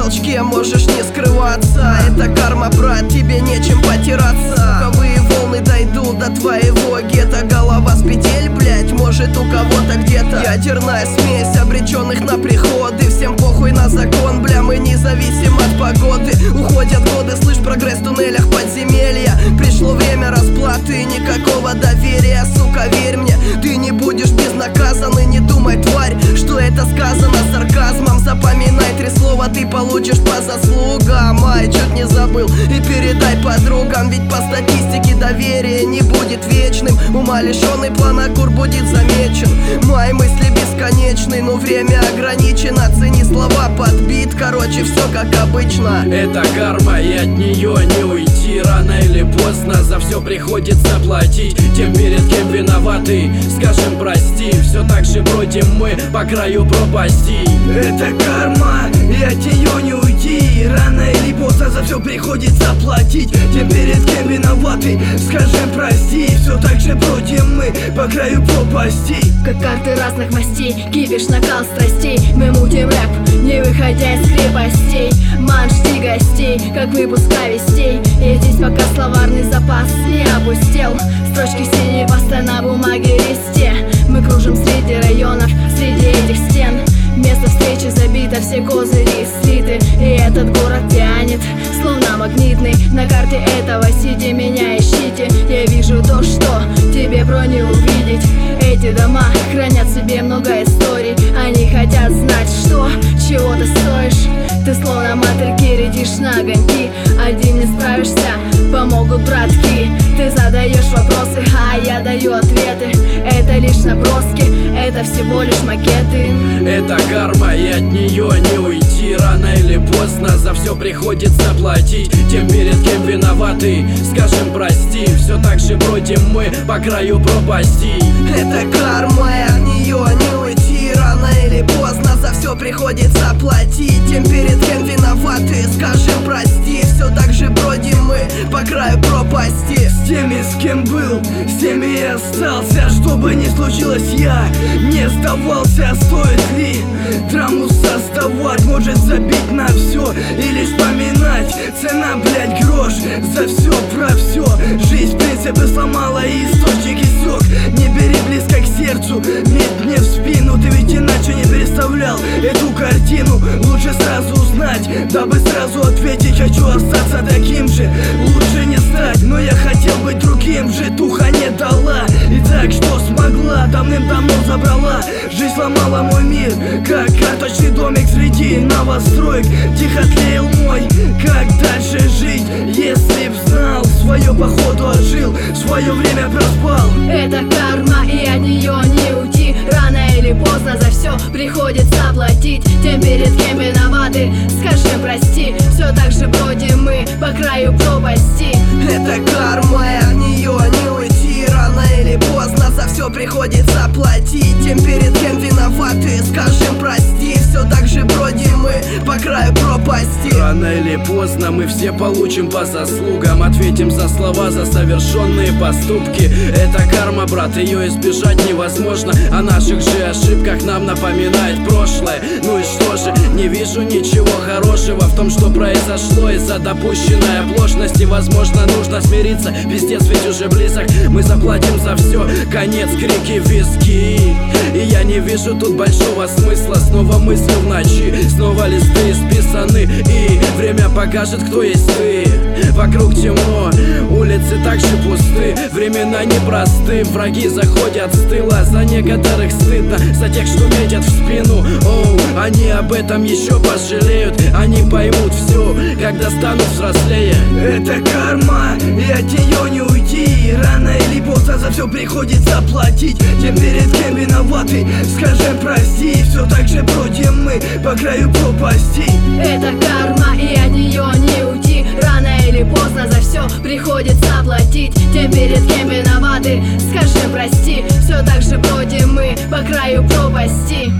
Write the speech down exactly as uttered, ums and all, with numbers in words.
толчке можешь не скрываться. Это карма, брат, тебе нечем потираться. Звуковые волны дойдут до твоего гетто. Голова с петель, блять, может у кого-то где-то. Ядерная смесь обреченных на приходы. Всем похуй на закон, бля, мы независим от погоды. Уходят годы, слышь, прогресс в туннелях подземелья. Пришло время расплаты, никакого доверия, сука, верь мне. Ты не будешь безнаказан и не думай, тварь, что это сказано сарказмом. Запоминай три слова, ты получишь по заслугам. Ай, чуть не забыл, и передай подругам. Ведь по статистике доверие не будет вечным. Ума лишённый планокур будет замечен. Мои мысли бесконечны, но время ограничено. Цени слова подбит, короче, все как обычно. Это карма, и от нее не уйти. Рано или поздно за все приходится платить. Тем, перед кем виноваты, скажем прости. Все так же бродим мы по краю пропасти. Это карма, и от нее не уйти. Рано или поздно за все приходится платить. Тем, перед кем виноваты, скажем прости. Все так же бродим мы по краю пропасти. Как карты разных мастей, кипиш, накал страстей. Мы мутим рэп, не выходя из крепостей. Ман, жди гостей, как выпуска вестей. И здесь пока словарный запас не опустел. Строчки синего на бумаге листе. Мы кружим среди районов, среди этих стен. Место встречи забито, все козыри слиты. И этот город тянет, словно магнитный. На карте этого сиди, меня ищите. Я вижу то, что тебе про не увидеть. Эти дома хранят в себе много историй. Они хотят знать, что, чего ты стоишь. Ты словно мотыльки летишь на огоньки. Один не справишься, помогут братки. Ты задаешь вопросы, а я даю ответы. Это лишь наброски, это всего лишь макеты. Это карма, и от нее не уйти. Рано или поздно за все приходится платить. Тем, перед кем виноваты, скажем прости. Все так же бродим мы по краю пропасти. Это карма, и от нее не уйти. Рано или поздно за все приходится платить. Тем, перед кем виноваты, скажем прости. Все так же бродим мы по краю пропасти. С теми, с кем был, с теми и остался. Что бы ни случилось, я не сдавался. Стоит ли драму создавать? Может забить на все и лишь вспоминать. Цена, блять, грош за все про все. Жизнь в принципе сломала и источник иссек. Не бери близко к сердцу, медь мне в спину. Ты ведь иначе не представлял эту картину. Лучше сразу узнать, дабы сразу ответить. Хочу остаться таким же, лучше не стать. Но я хотел быть другим же, туха не дала. И так, что смогла, давным-давно забрала. Жизнь сломала мой мир, как карточный домик среди новостроек. Тихо тлеял мой, как дальше жить. Если б знал, свое походу отжил, свое время проспал. Это карма, и от нее не уйти. Рано или поздно за все приходится платить. Тем, перед кем виноваты, скажем прости. Все так же бродим мы по краю пропасти. Это карма, и от нее не уйти. Рано или поздно за все приходится платить. Тем, перед кем виноваты, скажем прости. Все так же бродим мы по краю пропасти. Рано или поздно мы все получим по заслугам. Ответим за слова, за совершенные поступки. Это карма, брат, ее избежать невозможно. О наших же ошибках нам напоминает прошлое. Ну и что же, не вижу ничего хорошего в том, что произошло из-за допущенной оплошности. Возможно, нужно смириться, пиздец ведь уже близок. Мы заплатим за все, конец, крики, виски. И я не вижу тут большого смысла. Снова мысли в ночи, снова листы исписаны. И время покажет, кто есть ты. Вокруг темно, улицы также пусты. Времена непросты, враги заходят с тыла. За некоторых стыдно, за тех, что метят в спину. Оу, они об этом еще пожалеют. Они поймут все, когда станут взрослее. Это карма, и от нее не уйти. Рано или поздно за все приходится платить. Тем, перед кем виноваты, скажем прости. Все так же бродим мы по краю пропасти. Это карма, и от нее не уйти. Рано или поздно за все приходится платить. Тем, перед кем виноваты, скажем прости. Все так же бродим мы по краю пропасти.